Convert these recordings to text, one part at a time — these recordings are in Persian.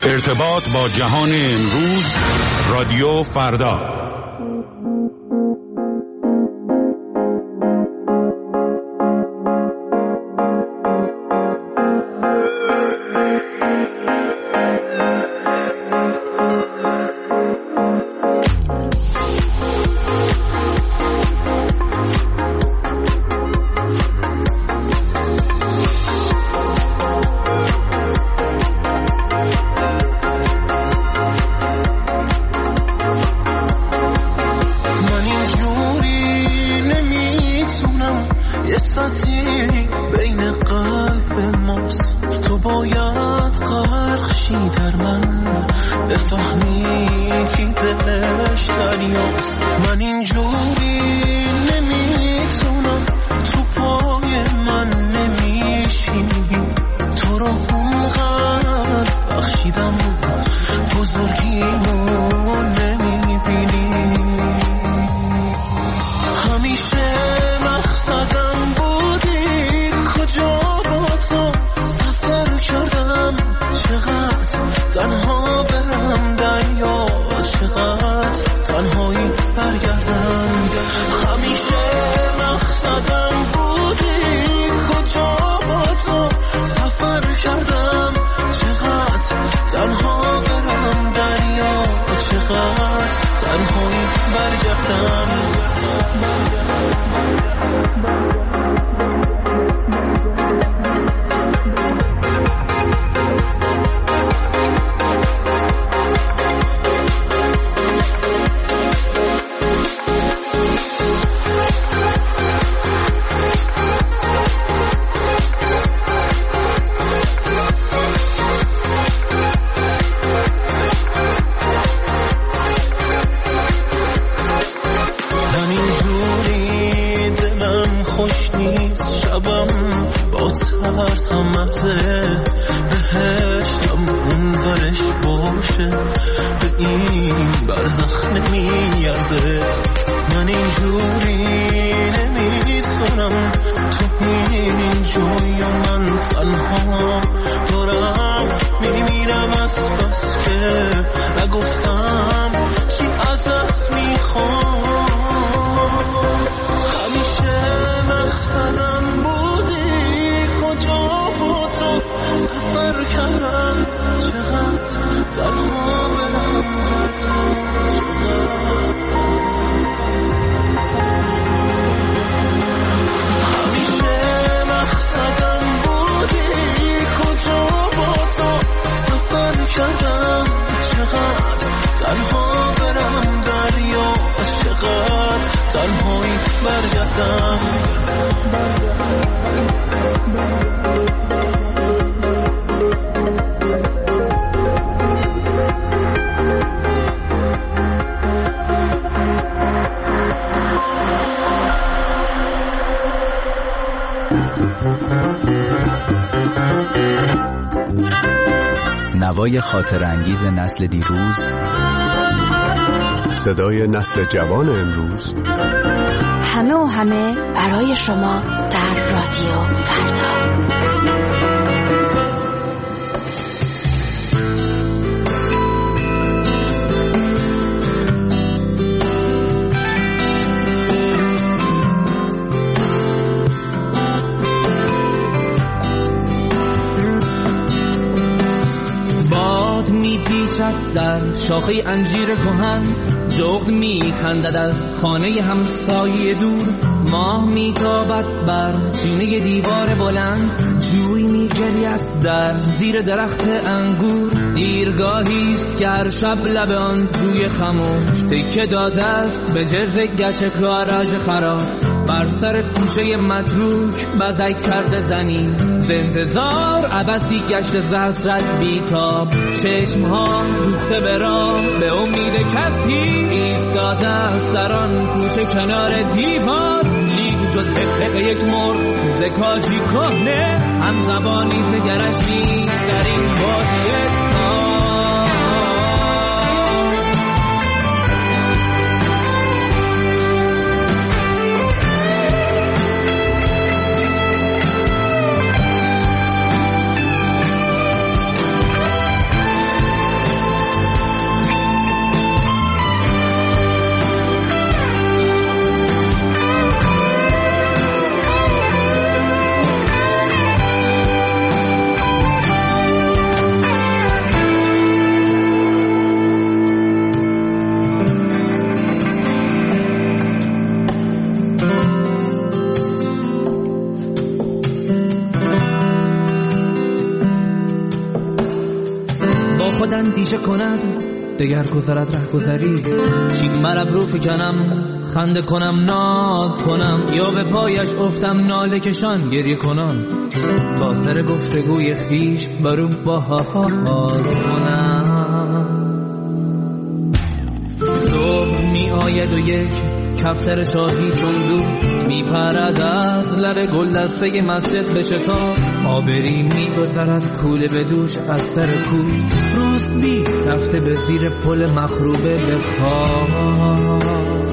ارتباط با جهان امروز، رادیو فردا. نوای خاطر انگیز نسل دیروز، صدای نسل جوان امروز، همه و همه برای شما در رادیو فردا. در شاخه انجیر کهن جغد می‌خندد از خانه همسایه دور، ماه میتابد بر چینه دیوار بلند، جوی می‌جرید در زیر درخت انگور. دیرگاهیست که هر شب لب آن جوی خموش تکه داده است به جرز گچ گاراژ خراب. بر سر کوچه متروک بزک کرده زنی ز انتظار عبثی گشت زحضرت بیتاب. چشمها دوخته به راه به امید کسی ایستاده است در آن کوچه کنار دیوار. لیک جز حقق یک مرغ ز کاجی کهنه هم زبانی نگرش نیست در این وادی خود اندیشه کند دگر گذرد ره گذری. چین مرب رو فکنم خنده کنم ناز کنم، یا به پایش افتم ناله کشان گریه کنم، تا سر گفتگوی خیش برو باز کنم. صبح می آید و یک کفتر شاهی چون دو می پرد از لب گل دسته مسجد به شتاب. آبری می گذرد کوله به دوش از سر کو، روسبی رفته به زیر پل مخروبه به خواب.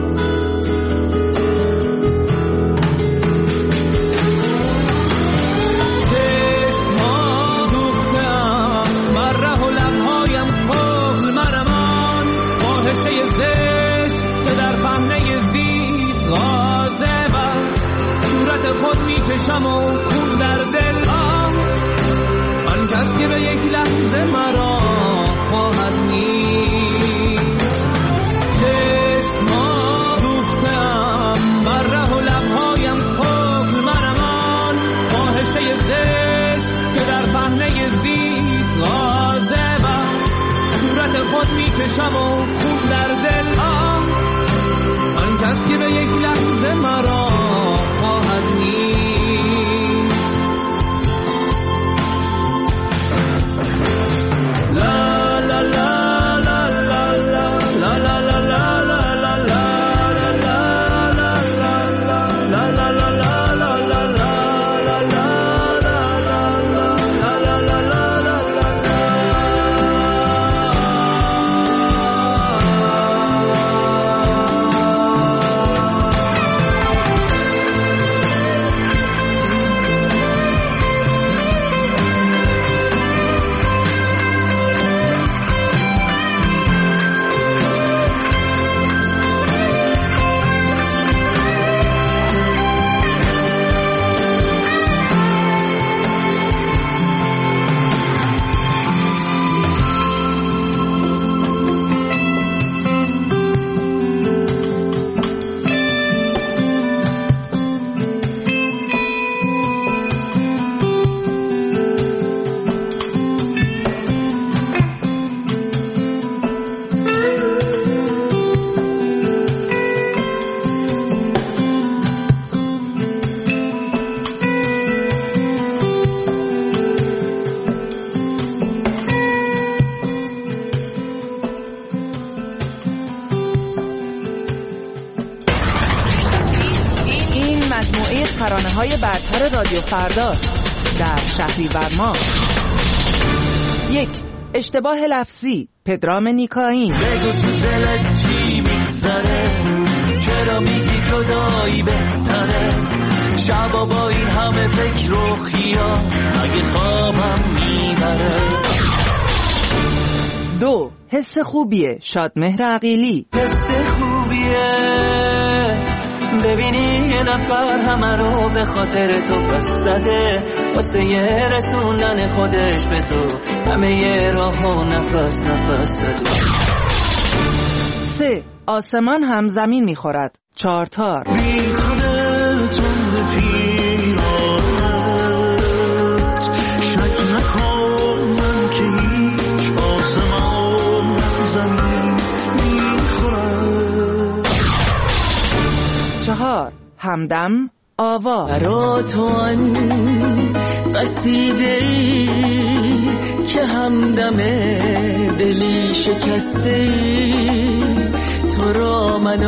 چشم و خون در دل آن کس که به یک لحظه مرا خواهد نیست. چشما دوختم بر ره و لبهایم پخل مرمان، فاحشه زشت که در پهنه زیست غاضبم، صورت خود میکشم و خون در دل آن کس که به یک لحظه مرا خواهد نیست. ترانه‌های برتر رادیو فردا در شهریور ماه. 1. اشتباه لفظی پدرام نیکاین. بگو تو دلت چی میگذره، چرا میگی جدایی بهتره، شبا با این همه فکر و خیال اگه خوابم میبره. 2. حس خوبیه شادمهر عقیلی. حس خوبیه ببینی یه نفر همه رو به خاطر تو پس زده، واسه یه رسوندن خودش به تو همه یه راه و نفس زده. 3. آسمان هم زمین میخورد چارتار. بی تو دلتون پیرانت شک نکن من که هیچ آسمان هم زمین میخورد. 4. همدم آوا. برا تو آن قصیده‌ای که همدم دلی شکسته‌ای، تو را من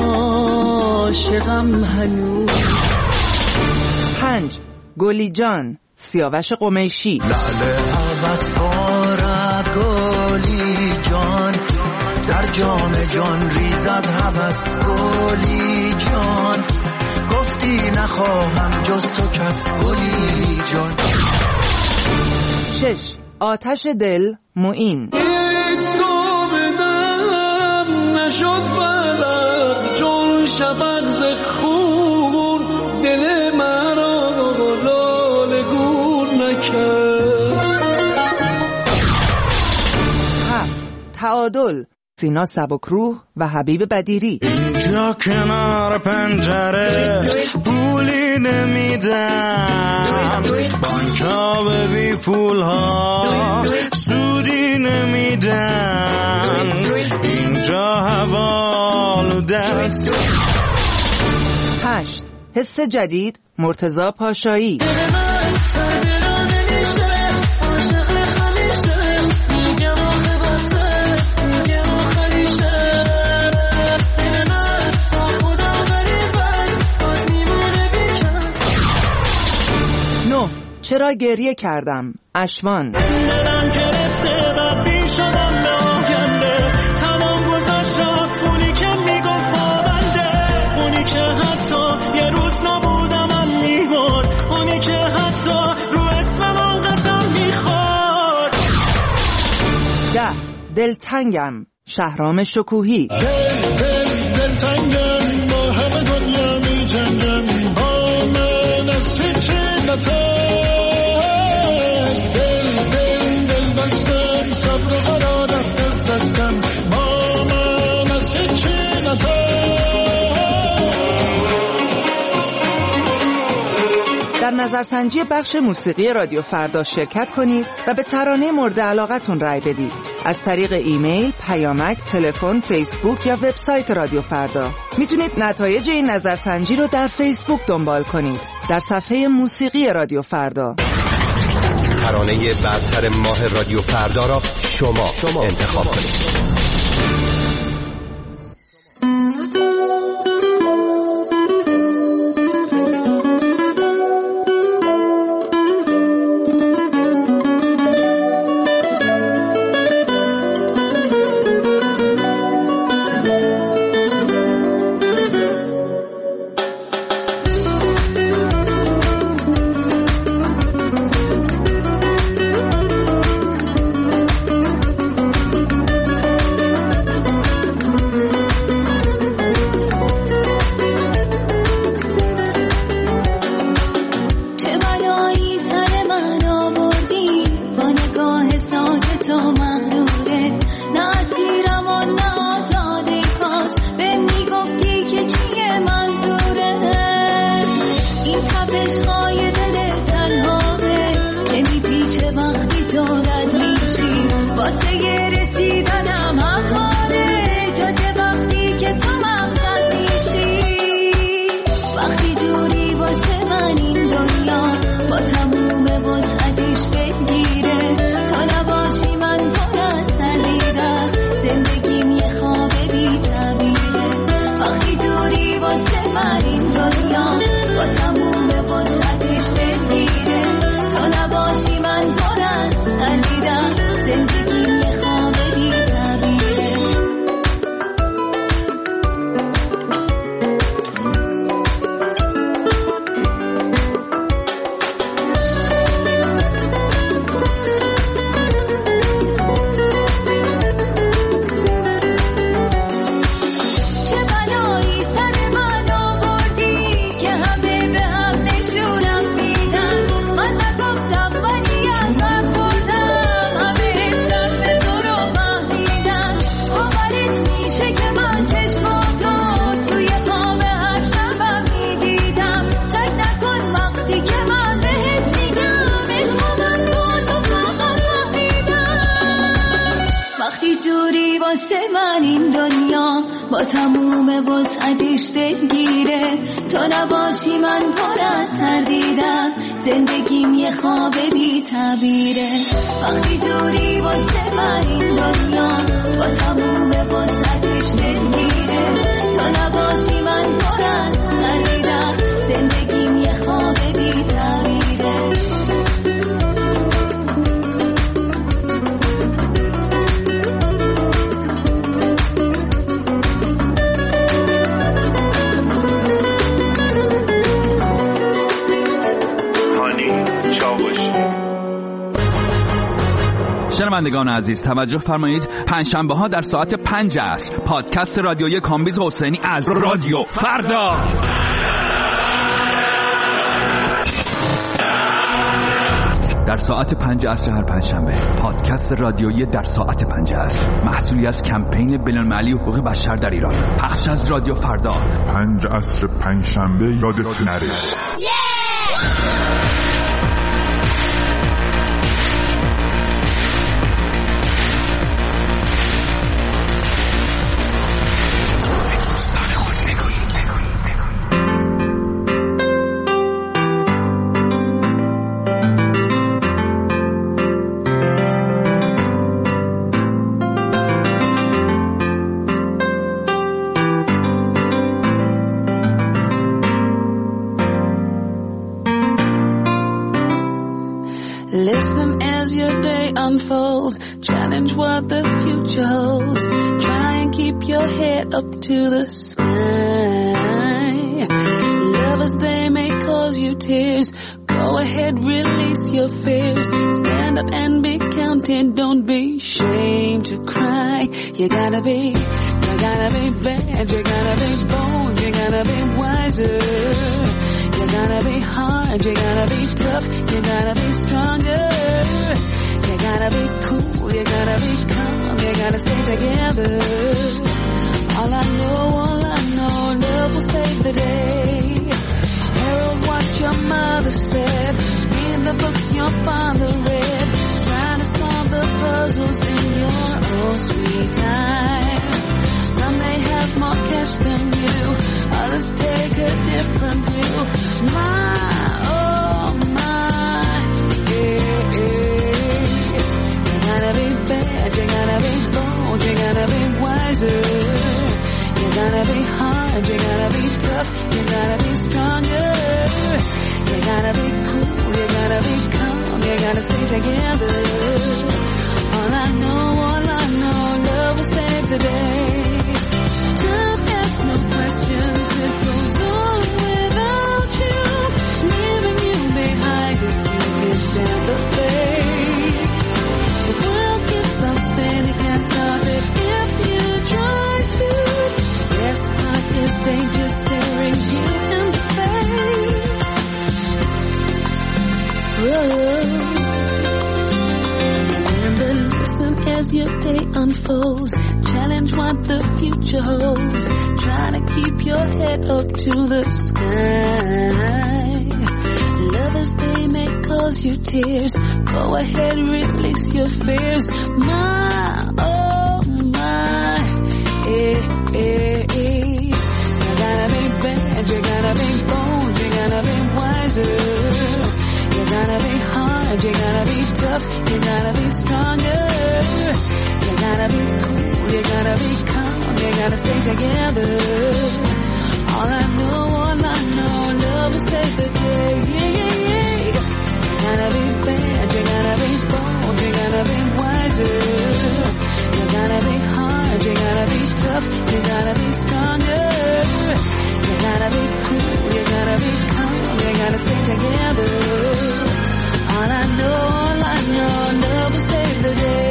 عاشقم هنوز. 5. گلی جان سیاوش قمیشی. لعل عوض بارد گلی جان، در جام جان ریزد هوس گلی جان، گفتی نخواهم جز تو کس گلی جان. 6. آتش دل معین. یک صبح نشد بلد چون شفق ز خون، دل مرا لاله گون نکرد. 7. تعادل سینا سبکروح و حبیب بدیری. اینجا کنار پنجره پولی نمیدم، بانکا به بی پول ها سودی نمیدن، نیست. 8. حس جدید مرتضی پاشایی. چرا گریه کردم؟ اشوان. دلم گرفته بدبین شدم به آینده، تمام گذاشتم اونی که میگفت پابنده، اونی که حتی یه روز نبودم من میبرد، اونی که حتی رو اسم من قسم میخورد. 10. دلتنگم شهرام شکوهی. دلتنگم با همه دنیا میجنگم، با من از هیچی نتر در نظرسنجی بخش موسیقی رادیو فردا شرکت کنید و به ترانه مورد علاقتون رای بدید. از طریق ایمیل، پیامک، تلفن، فیسبوک یا وبسایت رادیو فردا. میتونید نتایج این نظرسنجی رو در فیسبوک دنبال کنید. در صفحه موسیقی رادیو فردا. ترانه برتر ماه رادیو فردا را شما انتخاب کنید. با تموم وسعتش دلگیره، تو نباشی من پر از تردیدم، زندگیم یه خواب بی تعبیره. وقتی دوری واسه من این دنیا با تموم وسعتش دلگیره، تو نباشی من پر از تردیدم، زندگیم یه خواب بی تعبیره. شنوندگان عزیز توجه فرمایید، پنجشنبه ها در ساعت 5 عصر پادکست رادیویی کامبیز حسینی از رادیو فردا. در ساعت 5 عصر هر پنجشنبه پادکست رادیویی در ساعت 5 عصر، محصولی از کمپین بین‌المللی حقوق بشر در ایران، پخش از رادیو فردا. 5 عصر پنجشنبه یادت نره. falls. Challenge what the future holds. Try and keep your head up to the sky. Lovers, they may cause you tears. Go ahead, release your fears. Stand up and be counted. Don't be ashamed to cry. You gotta be bad. You gotta be bold. You gotta be wiser. You gotta be hard. You gotta be tough. You gotta be stronger. You gotta be cool. You gotta be calm. You gotta stay together. All I know, love will save the day. Heard what your mother said. Read the books your father read. Trying to solve the puzzles in your own sweet time. Some may have more cash than you. Others take a different view. My, oh my, yeah, yeah. You gotta be bad. You gotta be bold. You gotta be wiser. You gotta be hard, you gotta be tough, you gotta be stronger. You gotta be cool, you gotta be calm, you gotta stay together. All I know, love will save the day. Time asks no questions, it goes on without you. Leaving you behind if you can stand the pace. The world gives something, you can't stop it if you try to. Is danger staring you in the face. Remember, listen as your day unfolds. Challenge what the future holds. Try to keep your head up to the sky. Lovers, they may cause you tears. Go ahead, release your fears. My, oh my, You gotta be bad, you gotta be bold, you gotta be wiser. You gotta be hard, you gotta be tough, you gotta be stronger. You gotta be cool, you gotta be calm, you gotta stay together. All I know, love will save the day. You gotta be bad, you gotta be bold, you gotta be wiser. You gotta be hard, you gotta be tough, you gotta be stronger. You gotta be cool, you gotta be calm, you gotta stay together. All I know, love will save the day.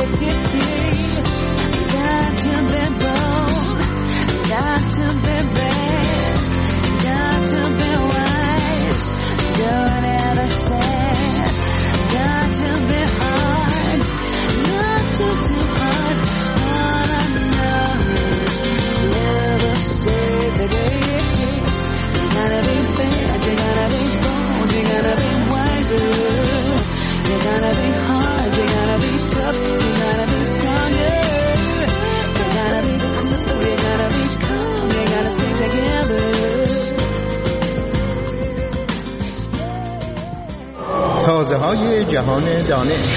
Got to be bold, got to be bad, got to be wise. Don't ever say, got to be hard, not too hard. All I know is love will save the day. You gotta be bad, you gotta be bold, you gotta be wiser. You gotta be hard, you gotta be tough, you gotta be stronger. You gotta be cool, you gotta be calm, you gotta stay together. تازه های جهان دانش.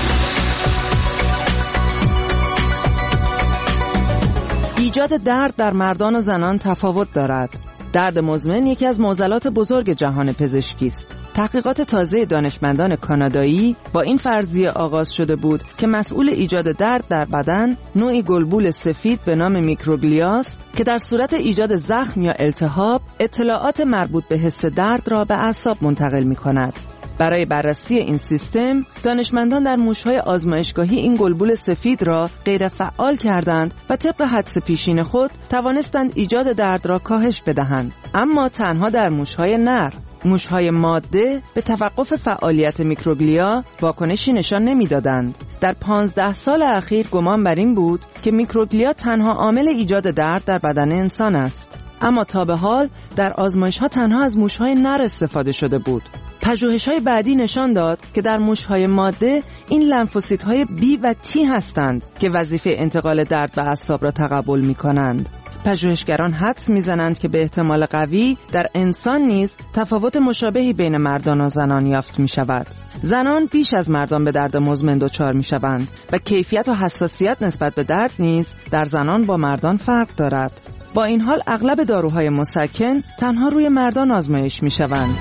ایجاد درد در مردان و زنان تفاوت دارد. درد مزمن یکی از معضلات بزرگ جهان پزشکی است. تحقیقات تازه دانشمندان کانادایی با این فرضیه آغاز شده بود که مسئول ایجاد درد در بدن نوعی گلبول سفید به نام میکروگلیا است که در صورت ایجاد زخم یا التهاب اطلاعات مربوط به حس درد را به اعصاب منتقل می‌کند. برای بررسی این سیستم، دانشمندان در موش‌های آزمایشگاهی این گلبول سفید را غیر فعال کردند و طبق حدس پیشین خود توانستند ایجاد درد را کاهش بدهند، اما تنها در موش‌های نر. موش‌های ماده به توقف فعالیت میکروگلیا واکنشی نشان نمی‌دادند. در 15 سال اخیر گمان بر این بود که میکروگلیا تنها عامل ایجاد درد در بدن انسان است، اما تا به حال در آزمایش‌ها تنها از موش‌های نر استفاده شده بود. پژوهش‌های بعدی نشان داد که در موش‌های ماده این لنفوسیت‌های B و T هستند که وظیفه انتقال درد به اعصاب را تقبل می‌کنند. پژوهشگران حدس می‌زنند که به احتمال قوی در انسان نیز تفاوت مشابهی بین مردان و زنان یافت می‌شود. زنان بیش از مردان به درد مزمن دچار می‌شوند و کیفیت و حساسیت نسبت به درد نیز در زنان با مردان فرق دارد. با این حال اغلب داروهای مسکن تنها روی مردان آزمایش می‌شوند.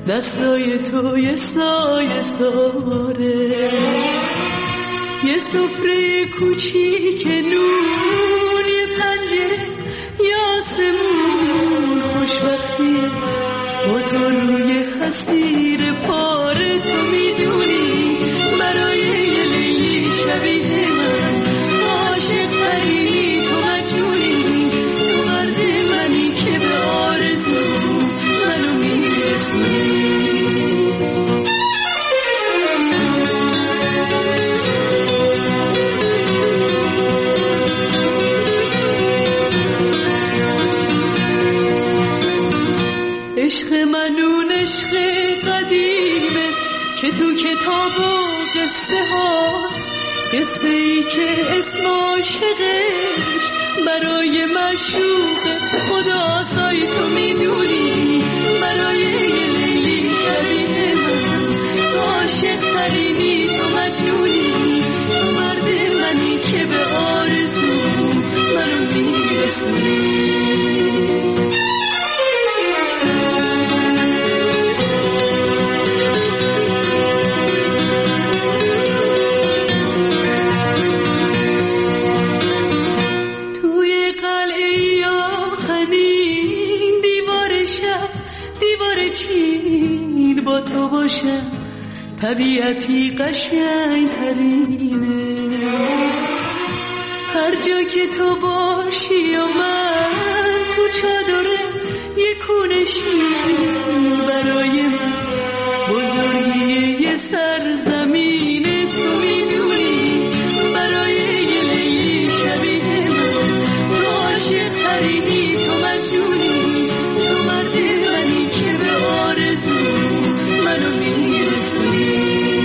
دستای تو یه سایه ساره، یه سفره کوچیک نون، یه پنجره یا آسمون. خوشبختی با تو روی حسیر پاره، تو میدونی برای یه لیلی شبیه من عاشق ترینی، تو مجنونی، تو مرد منی که به آرزو منو میرسونی. عشق منون عشق قدیمه که تو کتاب و قصه هاست، قصه ای که اسم عاشقش برای معشوق خدا سای. تو میدونی برای یه لیلی شبیه من تو عاشق ترینی، تو مجنونی، تو مرد منی که به آرزو منو میرسونی. با تو باشم طبیعتی قشنگ ترینه، هر جا که تو باشی و من تو چادره یه کونه شیرین، برای من بزرگی یه سرزمینه. تو میدونی برای یه لیلی شبیه من تو عاشق ترینی، تو مجنونی، تو مرد منی که به آرزو منو میرسونی.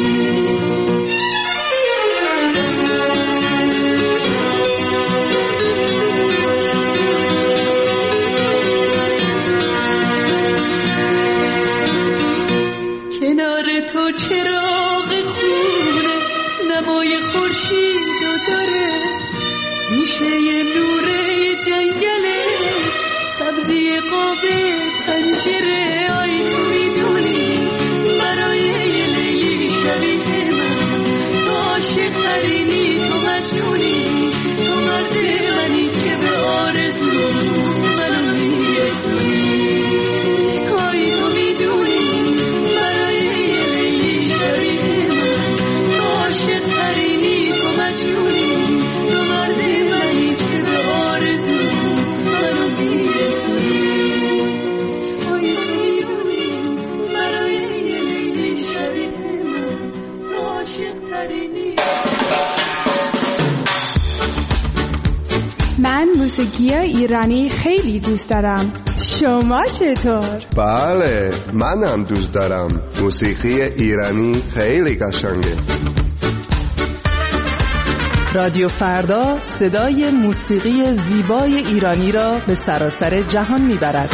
کنار تو چراغ خونه نمای خورشیدو داره، میشه یه نوره جنگله سبزی قاب پنجره. آی تو میدونی برای یه لیلی شبیه من تو عاشق ترینی، تو مجنونی، تو مرد منی که به آرزو منو میرسونی. آی تو میدونی برای یه لیلی شبیه من تو عاشق ترینی، تو مجنونی، تو مرد منی که به آرزو منو میرسونی. من موسیقی ایرانی خیلی دوست دارم. شما چطور؟ بله، منم دوست دارم. موسیقی ایرانی خیلی قشنگه. رادیو فردا صدای موسیقی زیبای ایرانی را به سراسر جهان میبرد.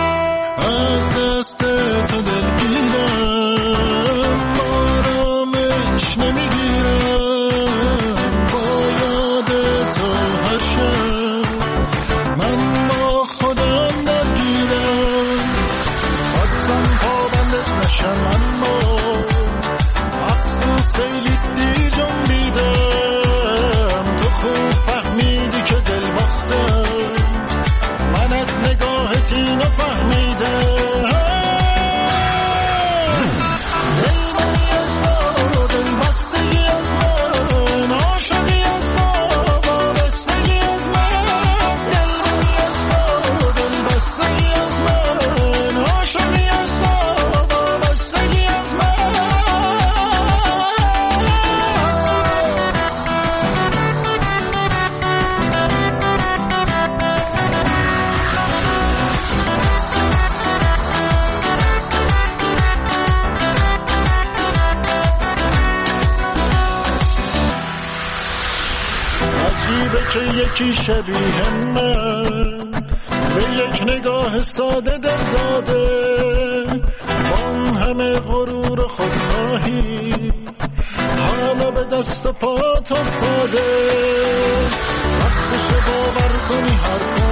از دست تو دلگیرم، آرام عجیبه که یکی شبیه من به یک نگاه ساده دل داده، با اون همه غرور و خودخواهی حالا به دست و پات افتاده. وقتش باور کنی حرفا